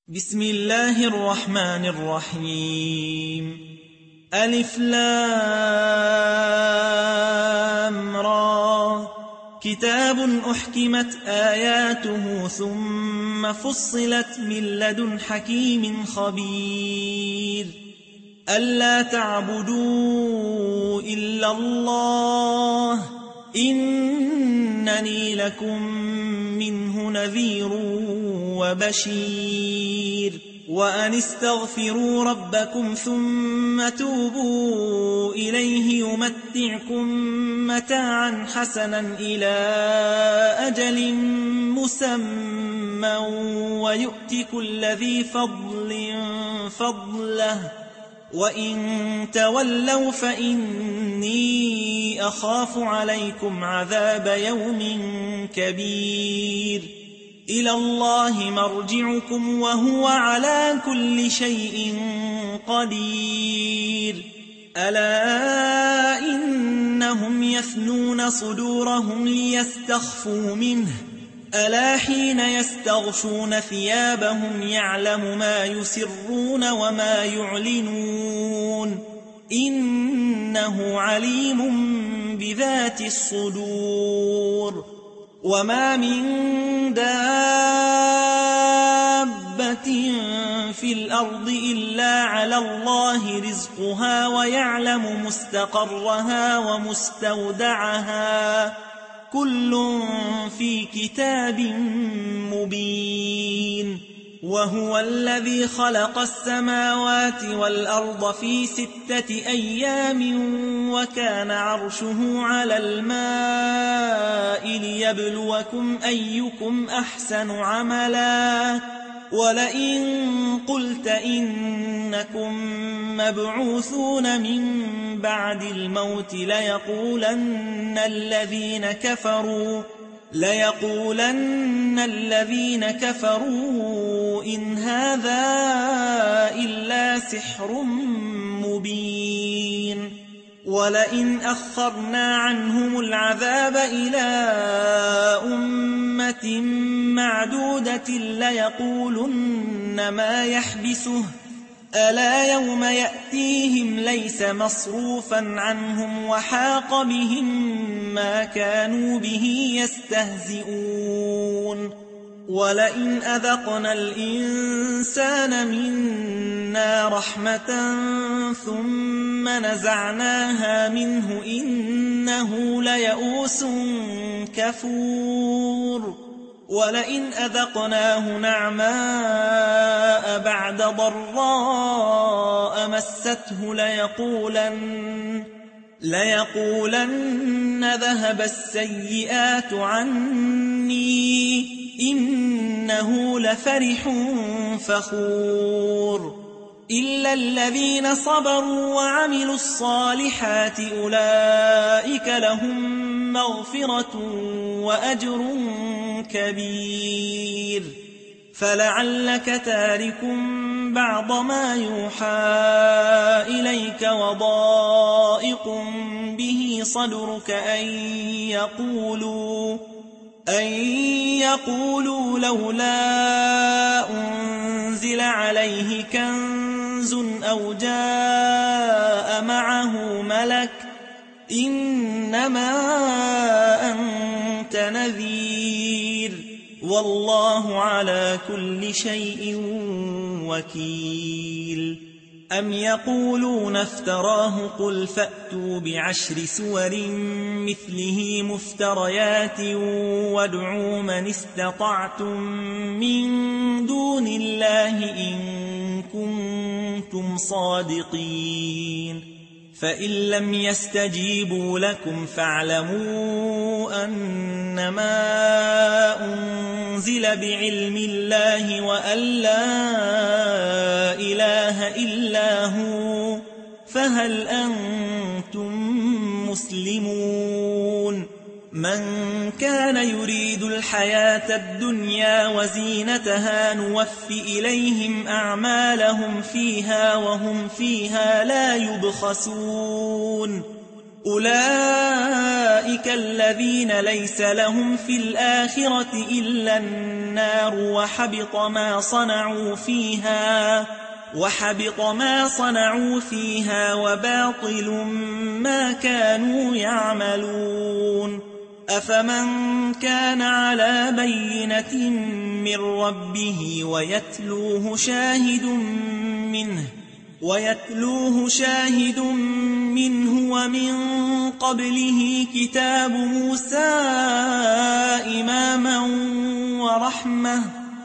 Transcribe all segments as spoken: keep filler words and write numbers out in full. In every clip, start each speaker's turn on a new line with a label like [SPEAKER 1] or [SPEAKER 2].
[SPEAKER 1] بسم الله الرحمن الرحيم ألف لام را كتاب أحكمت آياته ثم فصلت من لدن حكيم خبير ألا تعبدوا إلا الله إنني لكم منه نذير وبشير وأن استغفروا ربكم ثم توبوا إليه يمتعكم متاعا حسنا إلى أجل مسمى ويؤت كل ذي فضل فضله وإن تولوا فإني أخاف عليكم عذاب يوم كبير إلى الله مرجعكم وهو على كل شيء قدير ألا إنهم يثنون صدورهم ليستخفوا منه ألا حين يستغشون ثيابهم يعلم ما يسرون وما يعلنون إنه عليم بذات الصدور وما من دابة في الأرض إلا على الله رزقها ويعلم مستقرها ومستودعها كل في كتاب مبين وهو الذي خلق السماوات والأرض في ستة أيام وكان عرشه على الماء ليبلوكم أيكم أحسن عملا ولئن قلت إنكم مبعوثون من بعد الموت ليقولن الذين كفروا ليقولن الذين كفروا إن هذا إلا سحر مبين ولئن أخرنا عنهم العذاب إلى أمة معدودة ليقولن ما يحبسه ألا يوم يأتيهم ليس مصروفا عنهم وحاق بهم ما كانوا به يستهزئون ولئن أذقنا الإنسان منا رحمة ثم نزعناها منه إنه ليئوس كفور ولئن أذقناه نعماء بعد ضراء مسته ليقولن ليقولن ذهب السيئات عني إنه لفرح فخور إلا الذين صبروا وعملوا الصالحات أولئك لهم مغفرة وأجر كبير فلعلك تارك بعض ما يوحى إليك وضائق به صدرك أن يقولوا أن يقولوا لولا أنزل عليه كنز أو جاء معه ملك إنما أنت نذير والله على كل شيء وكيل أم يقولون افتراه قل فأتوا بعشر سور مثله مفتريات وادعوا من استطعتم من دون الله إن كنتم صادقين فإن لم يستجيبوا لكم فاعلموا أنما أنزل بعلم الله وأن لا إله إلا هو فهل أنتم مسلمون من كان يريد الحياة الدنيا وزينتها نوف إليهم أعمالهم فيها وهم فيها لا يبخسون أولئك الذين ليس لهم في الآخرة إلا النار وحبط ما صنعوا فيها وحبط ما صنعوا فيها وباطل ما كانوا يعملون. أفمن كان على بينة من ربه ويتلوه شاهد منه ويتلوه شاهد منه ومن قبله كتاب موسى إماما ورحمة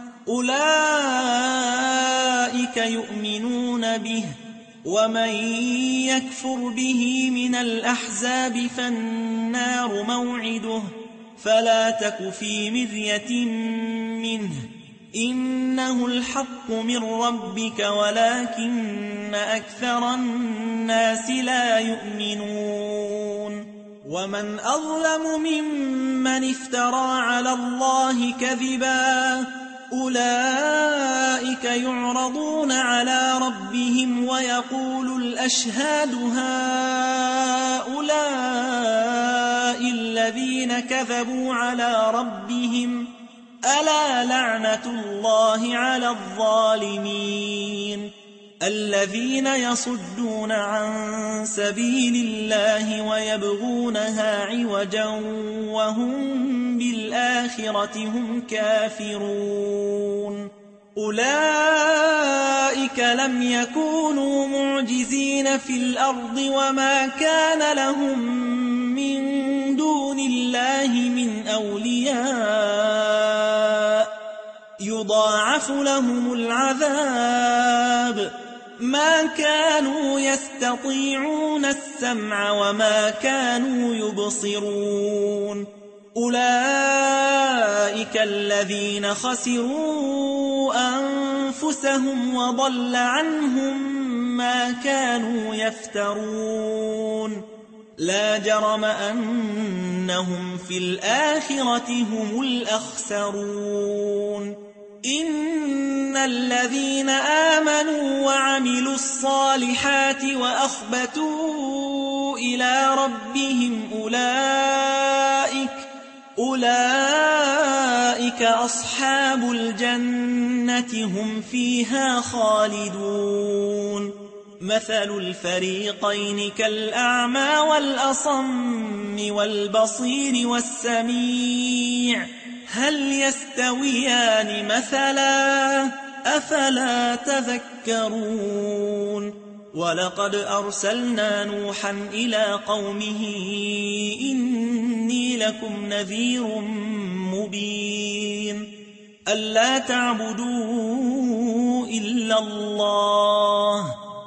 [SPEAKER 1] أولئك يؤمنون به ومن يكفر به من الأحزاب فالنار موعده فلا تك في مرية منه إنه الحق من ربك ولكن أكثر الناس لا يؤمنون. ومن أظلم ممن افترى على الله كذبا أولئك يعرضون على ربهم ويقول الأشهاد هؤلاء الذين كذبوا على ربهم ألا لعنة الله على الظالمين الذين يصدون عن سبيل الله ويبغونها عوجا وهم بالآخرة هم كافرون. أولئك لم يكونوا معجزين في الأرض وما كان لهم من دون الله من أولياء يضاعف لهم العذاب ما كانوا يستطيعون السمع وما كانوا يبصرون. أولئك الذين خسروا أنفسهم وضل عنهم ما كانوا يفترون. لا جرم أنهم في الآخرة هم الأخسرون. إن الذين آمنوا وعملوا الصالحات وأخبتوا إلى ربهم أولئك أولئك أصحاب الجنة هم فيها خالدون. مثل الفريقين كالأعمى والأصم والبصير والسميع هل يستويان مثلا أفلا تذكرون. ولقد أرسلنا نوحا إلى قومه إني لكم نذير مبين ألا تعبدوا إلا الله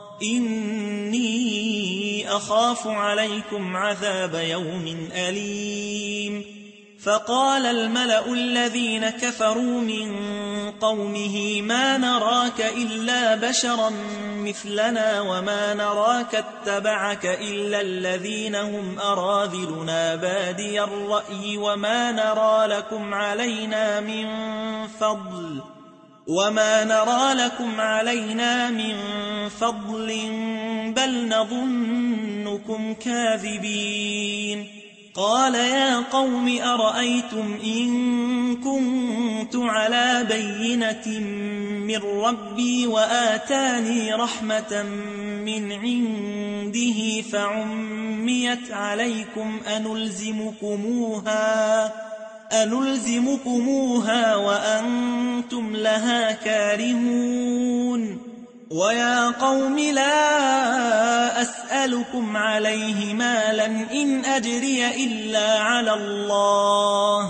[SPEAKER 1] إني أخاف عليكم عذاب يوم أليم. فقال الملأ الذين كفروا من قومه ما نراك إلا بشرا مثلنا وما نراك اتبعك إلا الذين هم أراذلنا بادي الرأي وما نرى لكم علينا من فضل وما نرى لكم علينا من فضل بل نظنكم كاذبين. قال يا قوم أرأيتم إن كنت على بينة من ربي وآتاني رحمة من عنده فعميت عليكم أنلزمكموها أنلزمكموها وأنتم لها كارهون. ويا قوم لا أسألكم عليه مالا إن أجري إلا على الله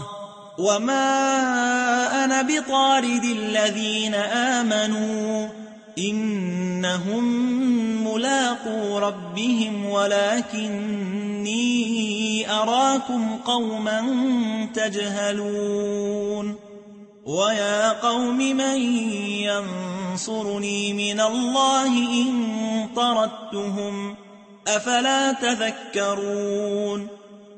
[SPEAKER 1] وما أنا بطارد الذين آمنوا إنهم ملاقو ربهم ولكني أراكم قوما تجهلون. ويا قوم من ينصرني من الله إن طردتهم أفلا تذكرون.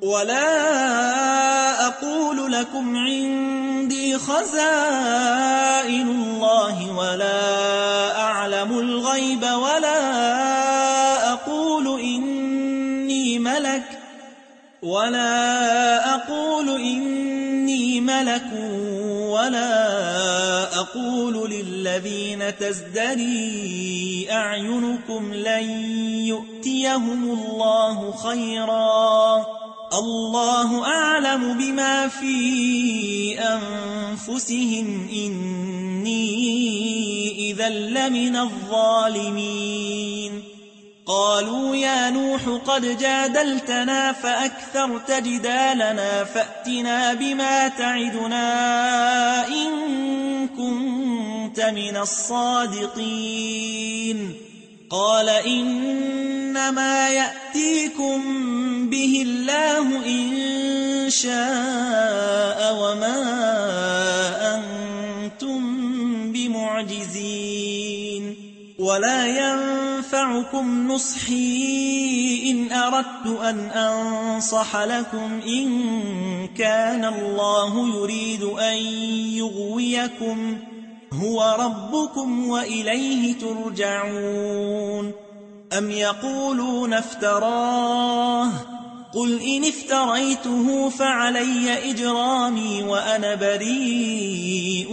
[SPEAKER 1] ولا أقول لكم عندي خزائن الله ولا أعلم الغيب ولا أقول إني ملك ولا أقول إني ملك ولا أقول للذين تزدري أعينكم لن يؤتيهم الله خيرا الله أعلم بما في أنفسهم إني إذا لمن الظالمين قالوا يا نوح قد جادلتنا فأكثرت جدالنا فأتنا بما تعدنا إن كنت من الصادقين قال إنما يأتيكم به الله إن شاء وما أنتم بمعجزين ولا ينفعكم نصحي إن أردت أن أنصح لكم إن كان الله يريد أن يغويكم هو ربكم وإليه ترجعون أم يقولون افتراه قل إن افتريته فعلي إجرامي وأنا بريء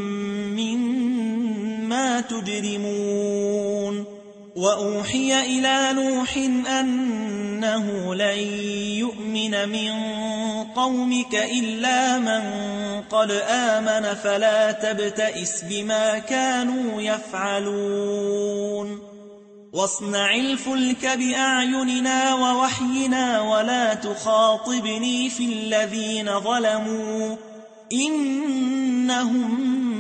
[SPEAKER 1] مما تجرمون وأوحي إلى نوح أنه لن يؤمن من قومك إلا من قد آمن فلا تبتئس بما كانوا يفعلون واصنع الفلك بأعيننا ووحينا ولا تخاطبني في الذين ظلموا إنهم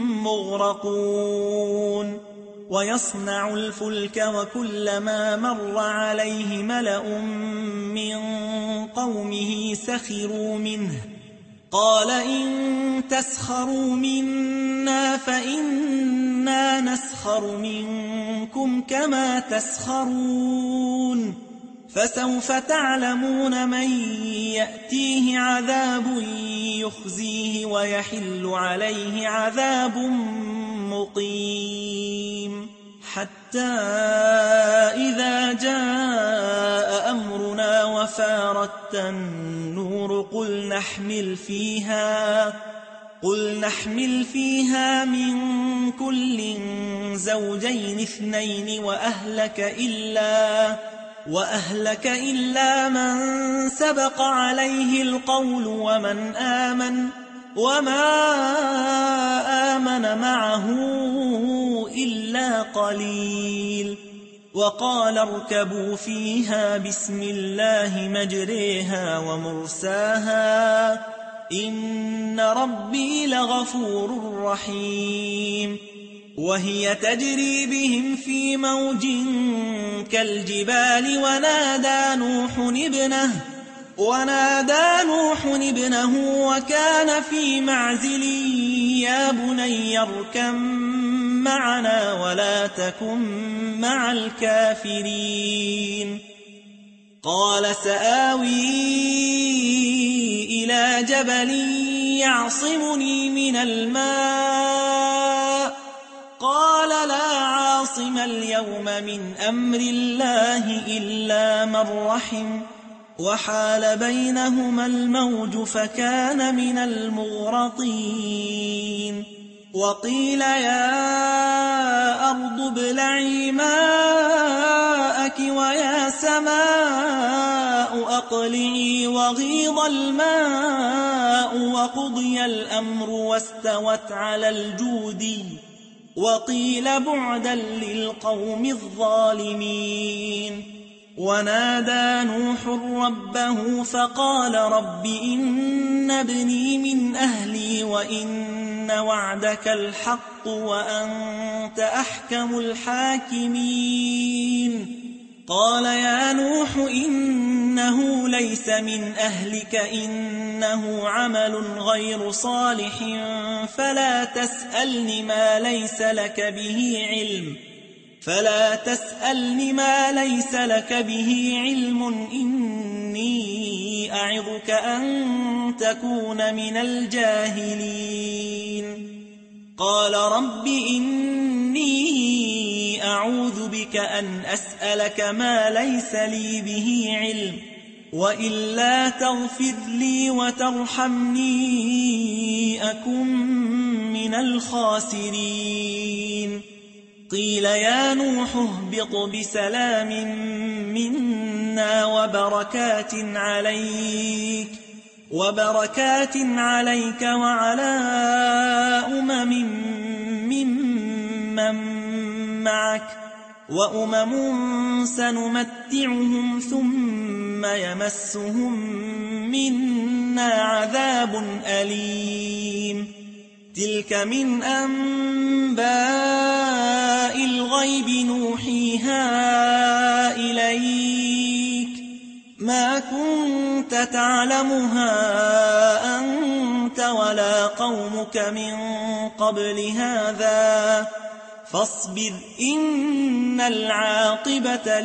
[SPEAKER 1] مغرقون ويصنع الفلك وكلما مر عليه ملأ من قومه سخروا منه قال إن تسخروا منا فإنا نسخر منكم كما تسخرون فسوف تعلمون من يأتيه عذاب يخزيه ويحل عليه عذاب مقيم حتى إذا جاء أمرنا وفارت النور قل نحمل فيها قل نحمل فيها من كل زوجين اثنين وأهلك إلا وأهلك إلا من سبق عليه القول ومن آمن وما آمن معه إلا قليل وقال اركبوا فيها بسم الله مجريها ومرساها إن ربي لغفور رحيم وهي تجري بهم في موج كالجبال ونادى نوح ابنه ونادى نوح ابنه وكان في معزل يا بني اركب معنا ولا تكن مع الكافرين قال سآوي إلى جبل يعصمني من الماء قال لا عاصم اليوم من أمر الله إلا من رحم وحال بينهما الموج فكان من المغرقين وقيل يا أرض ابلعي ماءك ويا سماء أقلعي وغيض الماء وقضي الأمر واستوت على الجود وقيل بعدا للقوم الظالمين ونادى نوح ربه فقال رب إن ابني من أهلي وإن وعدك الحق وأنت أحكم الحاكمين قال يا نوح إنه ليس من أهلك إنه عمل غير صالح فلا تسألني ما ليس لك به علم فلا تسألني ما ليس لك به علم إني أعظك أن تكون من الجاهلين قال رب إني أعوذ بك أن أسألك ما ليس لي به علم وإلا تغفر لي وترحمني أكن من الخاسرين قيل يا نوح اهبط بسلام منا وبركات عليك وبركات عليك وعلى أمم ممن معك وأمم سنمتعهم ثم يمسهم منا عذاب أليم تلك من أنباء الغيب نوحيها إليك ما كنت تعلمها أنت ولا قومك من قبل هذا فاصبر إن العاقبة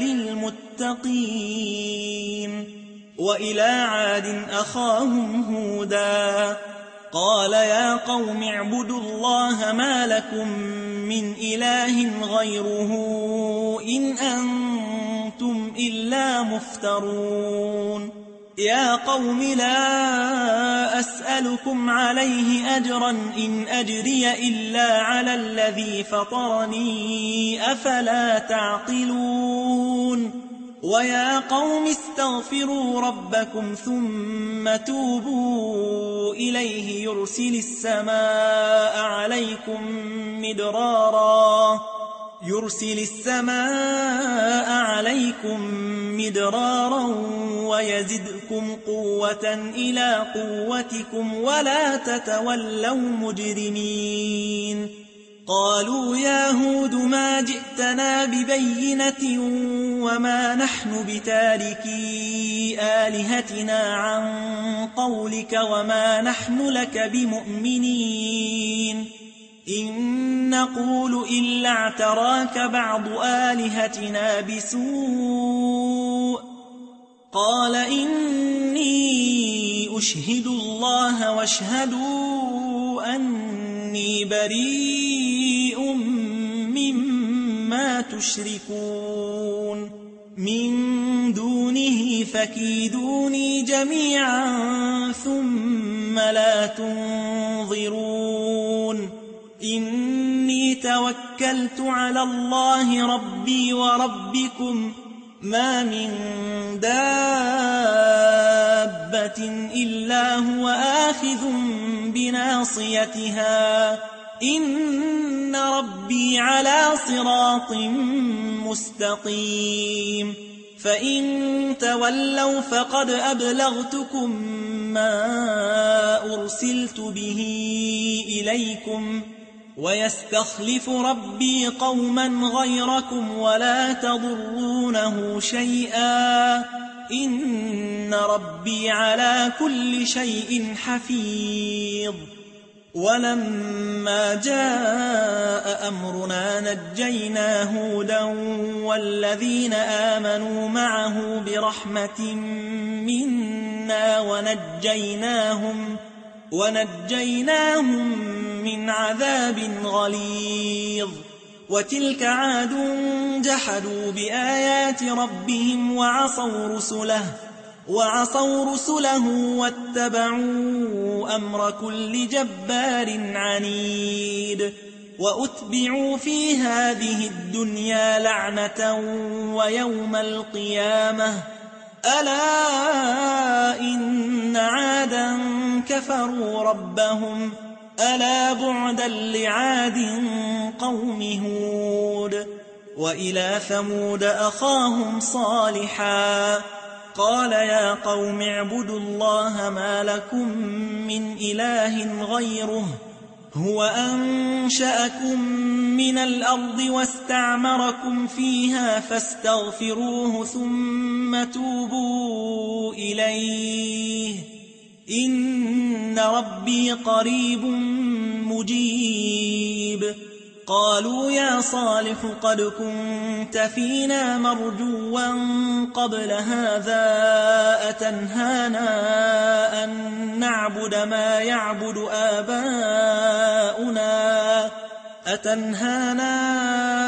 [SPEAKER 1] للمتقين وإلى عاد أخاهم هودا قال يا قوم اعبدوا الله ما لكم من إله غيره إن أنتم إلا مفترون يا قوم لا أسألكم عليه أجرا إن أجري إلا على الذي فطرني أفلا تعقلون ويا قوم استغفروا ربكم ثم توبوا إليه يرسل السماء عليكم مدرارا يرسل السماء عليكم مدرارا ويزدكم قوة إلى قوتكم ولا تتولوا مجرمين قالوا يا هود ما جئتنا ببينة وما نحن بتاركي آلهتنا عن قولك وما نحن لك بمؤمنين إن نقول إلا اعتراك بعض آلهتنا بسوء قال إني أشهد الله واشهدوا أني بريء مما تشركون من دونه فكيدوني جميعا ثم لا تنظرون إني توكلت على الله ربي وربكم ما من دابة إلا هو آخذ بناصيتها إن ربي على صراط مستقيم فإن تولوا فقد أبلغتكم ما أرسلت به إليكم ويستخلف ربي قوما غيركم ولا تضرونه شيئا إن ربي على كل شيء حفيظ ولما جاء أمرنا نجينا هودا والذين آمنوا معه برحمة منا ونجيناهم ونجيناهم من عذاب غليظ وتلك عاد جحدوا بآيات ربهم وعصوا رسله وعصوا رسله واتبعوا أمر كل جبار عنيد وأتبعوا في هذه الدنيا لعنة ويوم القيامة ألا إن عادا كفروا ربهم ألا بعدا لعاد قوم هود وإلى ثمود أخاهم صالحا قال يا قوم اعبدوا الله ما لكم من إله غيره هو أنشأكم من الأرض واستعمركم فيها فاستغفروه ثم توبوا إليه إن ربي قريب مجيب قالوا يا صالح قد كنت فينا مرجوا قبل هذا أتنهانا أن نعبد ما يعبد آباؤنا أتنهانا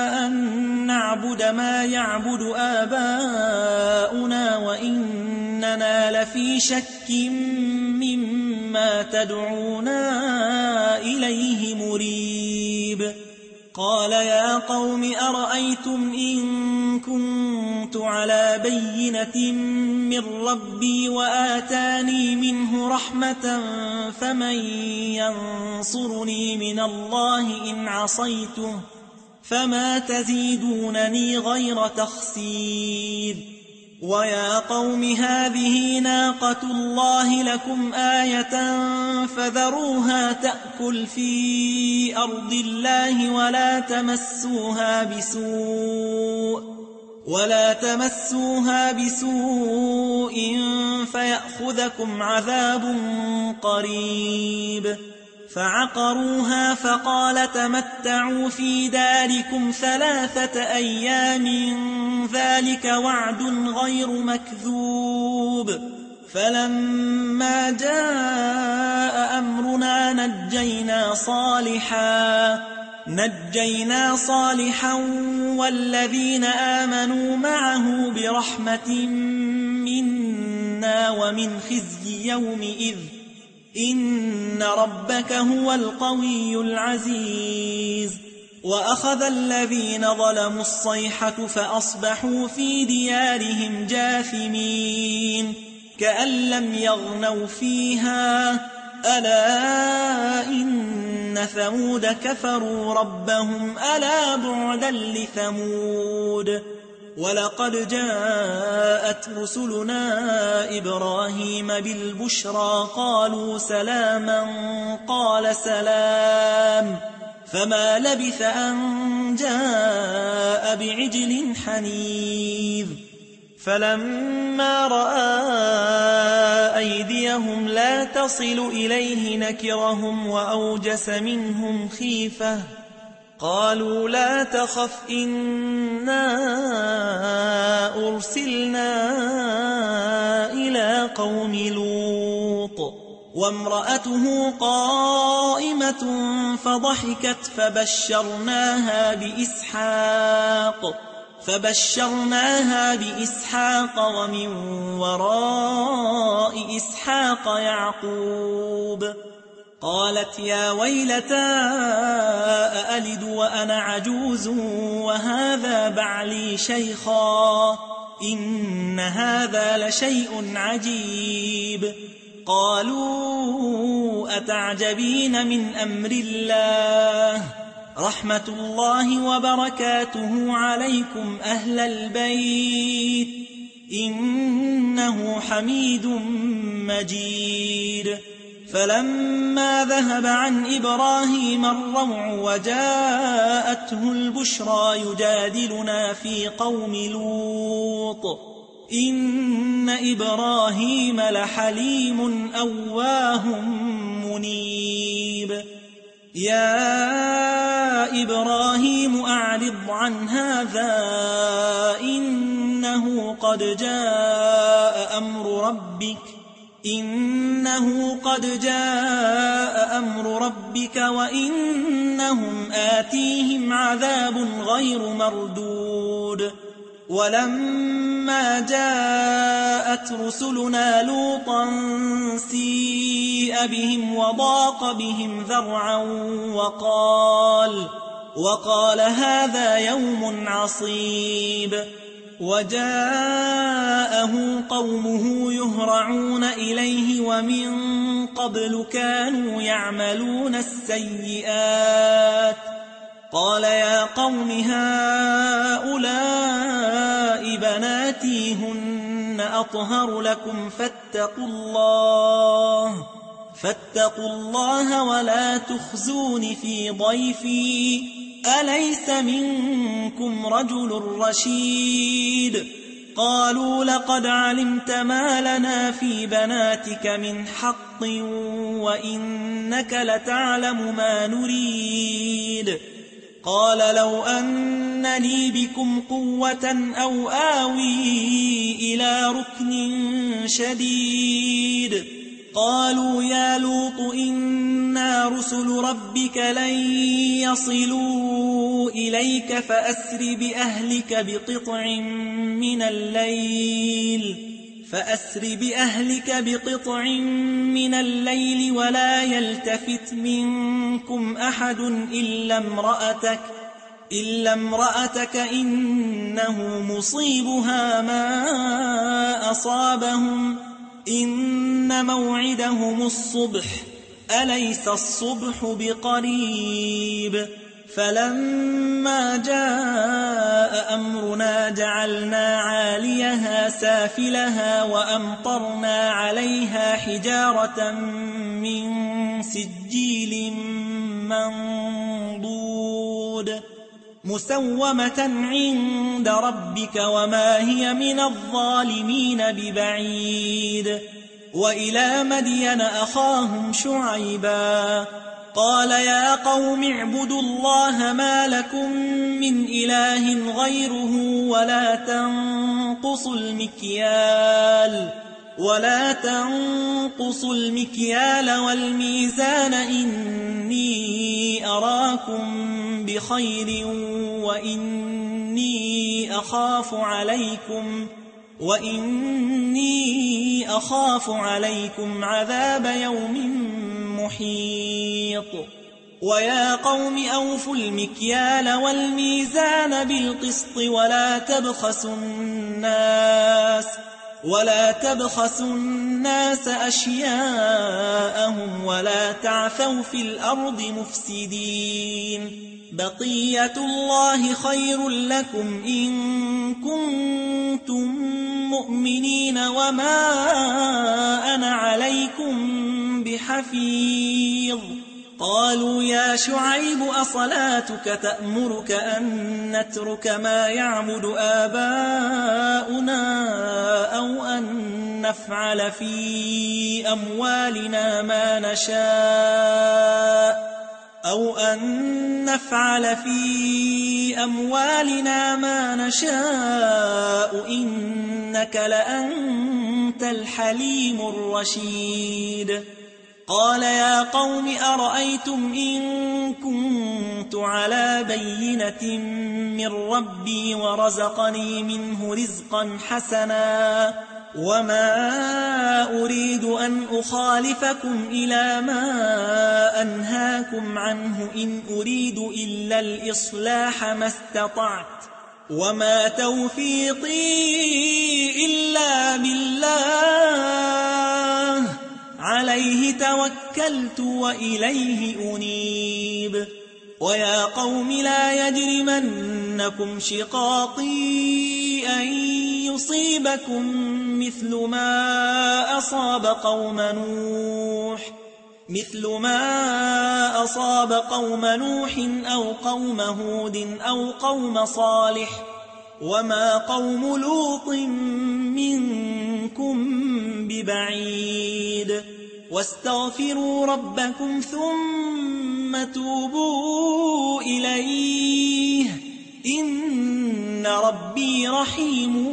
[SPEAKER 1] أن نعبد ما يعبد آباؤنا وإننا إننا لفي شك مما تدعونا إليه مريب قال يا قوم أرأيتم إن كنت على بينة من ربي وآتاني منه رحمة فمن ينصرني من الله إن عصيته فما تزيدونني غير تخسير ويا قوم هذه ناقة الله لكم آية فذروها تأكل في أرض الله ولا تمسوها بسوء ولا تمسوها بسوء فيأخذكم عذاب قريب فعقروها فقال تمتعوا في داركم ثلاثة أيام ذلك وعد غير مكذوب فلما جاء أمرنا نجينا صالحا نجينا صالحا والذين آمنوا معه برحمة منا ومن خزي يومئذ إن ربك هو القوي العزيز وأخذ الذين ظلموا الصيحة فأصبحوا في ديارهم جاثمين كأن لم يغنوا فيها ألا إن ثمود كفروا ربهم ألا بعدا لثمود ولقد جاءت رسلنا إبراهيم بالبشرى قالوا سلاما قال سلام فما لبث أن جاء بعجل حنيذ فلما رأى أيديهم لا تصل إليه نكرهم وأوجس منهم خيفة قالوا لا تخف إنا أرسلنا إلى قوم لوط وامرأته قائمة فضحكت فبشرناها بإسحاق فبشرناها بإسحاق ومن وراء إسحاق يعقوب قالت يا ويلتى أألد وأنا عجوز وهذا بعلي شيخا إن هذا لشيء عجيب قالوا أتعجبين من أمر الله رحمة الله وبركاته عليكم أهل البيت إنه حميد مجيد فلما ذهب عن إبراهيم الروع وجاءته البشرى يجادلنا في قوم لوط إن إبراهيم لحليم أواه منيب يا إبراهيم أعرض عن هذا إنه قد جاء أمر ربك إنه قد جاء أمر ربك وإنهم آتيهم عذاب غير مردود ولما جاءت رسلنا لوطا سيء بهم وضاق بهم ذرعا وقال وقال هذا يوم عصيب وجاءه قومه يهرعون إليه ومن قبل كانوا يعملون السيئات قال يا قوم هؤلاء بناتي هن أطهر لكم فاتقوا الله فاتقوا الله ولا تخزون في ضيفي أليس منكم رجل رشيد قالوا لقد علمت ما لنا في بناتك من حق وإنك لتعلم ما نريد قال لو أن لي بكم قوة أو آوي إلى ركن شديد قالوا يا لوط إنا رسل ربك لن يصلوا إليك فأسر بأهلك بقطع من الليل فأسر بأهلك بقطع من الليل ولا يلتفت منكم أحد إلا امرأتك إلا امرأتك إنه مصيبها ما أصابهم إن موعدهم الصبح أليس الصبح بقريب فلما جاء أمرنا جعلنا عاليها سافلها وأمطرنا عليها حجارة من سجيل منضود مسومة عند ربك وما هي من الظالمين ببعيد وإلى مدين أخاهم شعيبا قال يا قوم اعبدوا الله ما لكم من إله غيره ولا تنقصوا المكيال ولا تنقصوا المكيال والميزان إني أراكم بخير وإني أخاف عليكم وإني أخاف عليكم عذاب يوم محيط ويا قوم أوفوا المكيال والميزان بالقسط ولا تبخسوا الناس ولا تبخسوا الناس أشياءهم ولا تعثوا في الأرض مفسدين بقية الله خير لكم إن كنتم مؤمنين وما أنا عليكم بحفيظ قالوا يا شعيب أصلاتك تأمرك أن نترك ما يعبد آباؤنا أو أن نفعل في أموالنا ما نشاء أو أن نفعل في أموالنا ما نشاء إنك لأنت الحليم الرشيد قال يا قوم أرأيتم إن كنت على بينة من ربي ورزقني منه رزقا حسنا وما أريد أن أخالفكم إلى ما أنهاكم عنه إن أريد إلا الإصلاح ما استطعت وما توفيقي إلا بالله عليه توكلت وإليه أنيب ويا قوم لا يجرمنكم شقاقي أن يصيبكم مثل ما أصاب قوم نوح مثل ما أصاب قوم نوح أو قوم هود أو قوم صالح وما قوم لوط منكم ببعيد واستغفروا ربكم ثم توبوا إليه إن ربي رحيم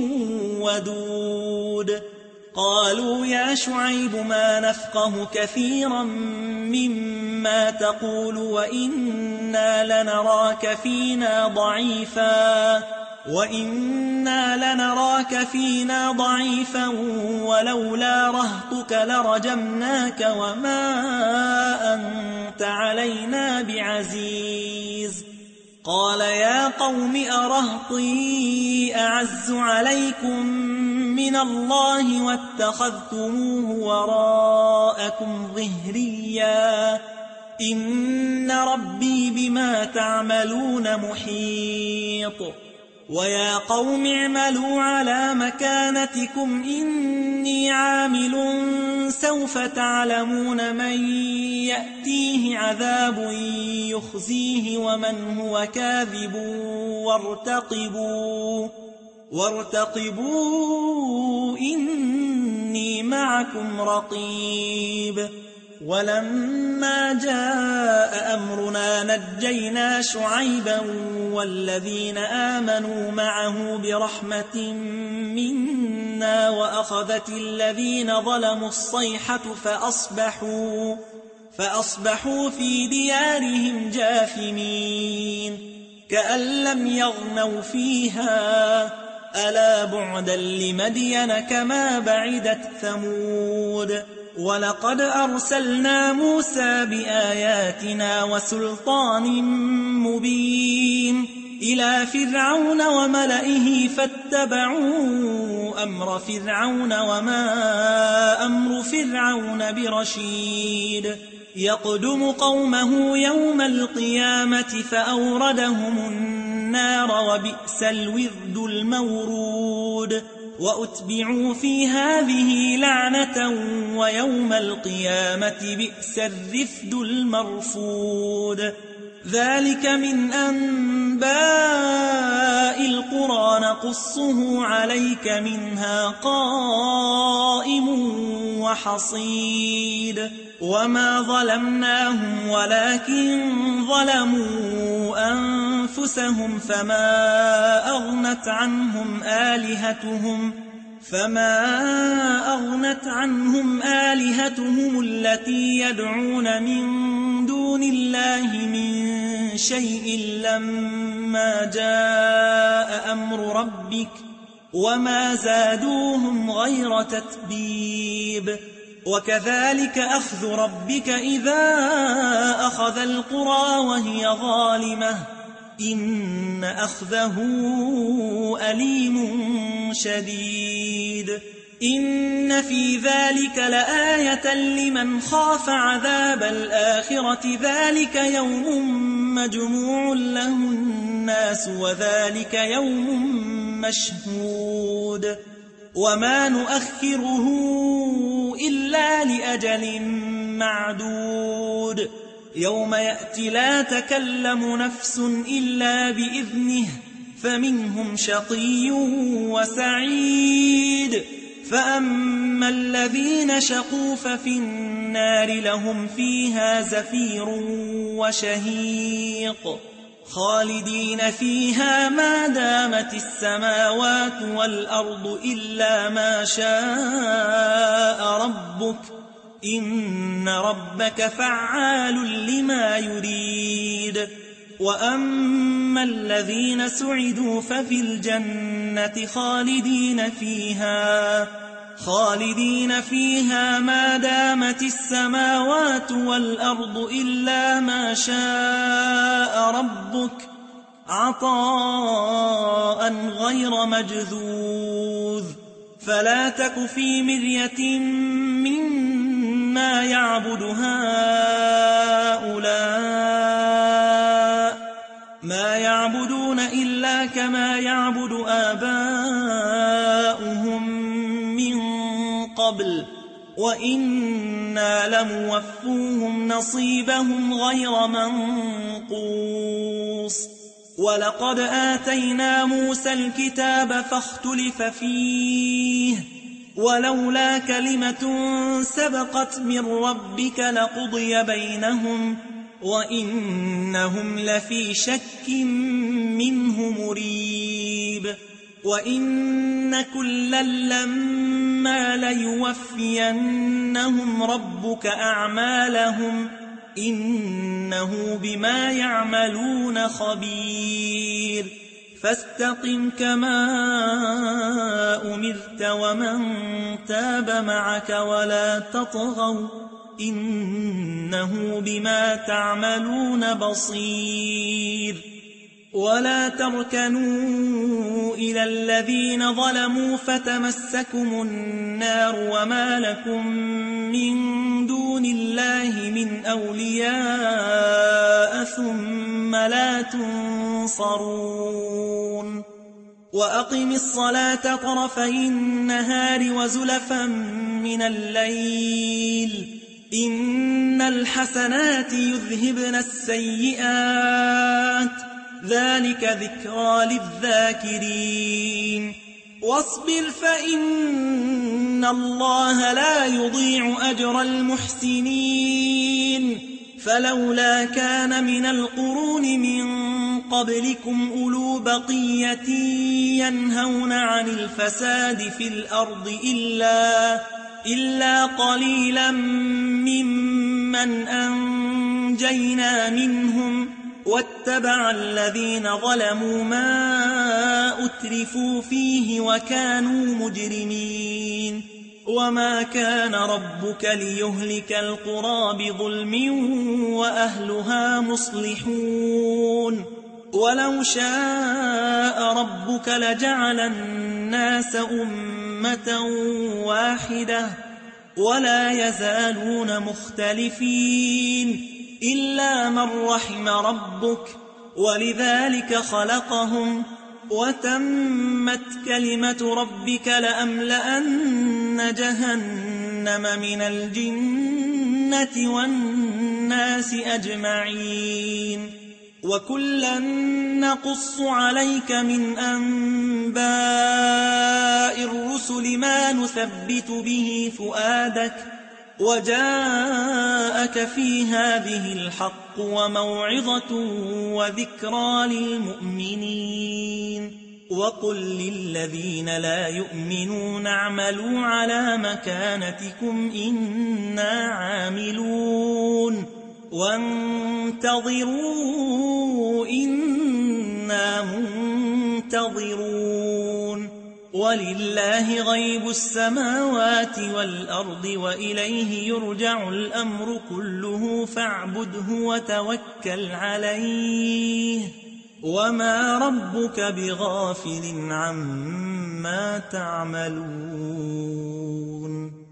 [SPEAKER 1] ودود قالوا يا شعيب ما نفقه كثيرا مما تقول وإنا لنراك فينا ضعيفا وإنا لنراك فينا ضعيفا ولولا رهطك لرجمناك وما أنت علينا بعزيز قال يا قوم أرهطي أعز عليكم من الله واتخذتموه وراءكم ظهريا إن ربي بما تعملون محيط ويا قوم اعملوا على مكانتكم إني عامل سوف تعلمون من يأتيه عذاب يخزيه ومن هو كاذب وارتقبوا وارتقبوا إني معكم رقيب ولما جاء أمرنا نجينا شعيبا والذين آمنوا معه برحمة منا وأخذت الذين ظلموا الصيحة فأصبحوا, فأصبحوا في ديارهم جاثمين كأن لم يغنوا فيها ألا بعدا لمدين كما بعدت ثمود ولقد أرسلنا موسى بآياتنا وسلطان مبين إلى فرعون وملئه فاتبعوا أمر فرعون وما أمر فرعون برشيد يقدم قومه يوم القيامة فأوردهم النار وبئس الورد المورود وأتبعوا في هذه لعنة ويوم القيامة بئس الرفد المرفود ذلك من أنباء القرى نقصه عليك منها قائم وحصيد وما ظلمناهم ولكن ظلموا أنفسهم فما أغنت عنهم آلهتهم فما أغنت عنهم آلهتهم التي يدعون من دون الله من شيء لما جاء أمر ربك وما زادوهم غير تتبيب وكذلك أخذ ربك إذا أخذ القرى وهي ظالمة إن أخذه أليم شديد إن في ذلك لآية لمن خاف عذاب الآخرة ذلك يوم مجموع له الناس وذلك يوم مشهود وما نؤخره إلا لأجل معدود يوم يأتي لا تكلم نفس إلا بإذنه فمنهم شقي وسعيد فأما الذين شقوا ففي النار لهم فيها زفير وشهيق خالدين فيها ما دامت السماوات والأرض إلا ما شاء ربك إن ربك فعال لما يريد وأما الذين سعدوا ففي الجنة خالدين فيها خالدين فيها ما دامت السماوات والأرض إلا ما شاء ربك عطاء غير مجذوذ فلا تك في مرية مما يعبد هؤلاء ما يعبدون إلا كما يعبد آباؤهم من قبل وإنا لموفوهم نصيبهم غير منقوص ولقد آتينا موسى الكتاب فاختلف فيه ولولا كلمة سبقت من ربك لقضي بينهم وإنهم لفي شك منه مريب وإن كلا لما ليوفينهم ربك أعمالهم إنه بما يعملون خبير فاستقم كما أمرت ومن تاب معك ولا تطغوا إنه بما تعملون بصير ولا تركنوا إلى الذين ظلموا فتمسكم النار وما لكم من دون الله من أولياء ثم لا تنصرون وأقم الصلاة طرفي النهار وزلفا من الليل إن الحسنات يذهبن السيئات ذلك ذكرى للذاكرين واصبر فإن الله لا يضيع أجر المحسنين فلولا كان من القرون من قبلكم أولو بقية ينهون عن الفساد في الأرض إلا, إلا قليلا ممن أنجينا منهم واتبع الذين ظلموا ما أتبعوا فأسرفوا فيه وكانوا مجرمين وما كان ربك ليهلك القرى بظلم وأهلها مصلحون ولو شاء ربك لجعل الناس أمة واحدة ولا يزالون مختلفين إلا من رحم ربك ولذلك خلقهم وتمت كلمة ربك لأملأن جهنم من الجنة والناس أجمعين وكلا نقص عليك من أنباء الرسل ما نثبت به فؤادك وجاءك في هذه الحق وموعظة وذكرى للمؤمنين وقل للذين لا يؤمنون اعملوا على مكانتكم إنا عاملون وانتظروا إنا منتظرون ولله غيب السماوات والأرض وإليه يرجع الأمر كله فاعبده وتوكل عليه وما ربك بغافل عما تعملون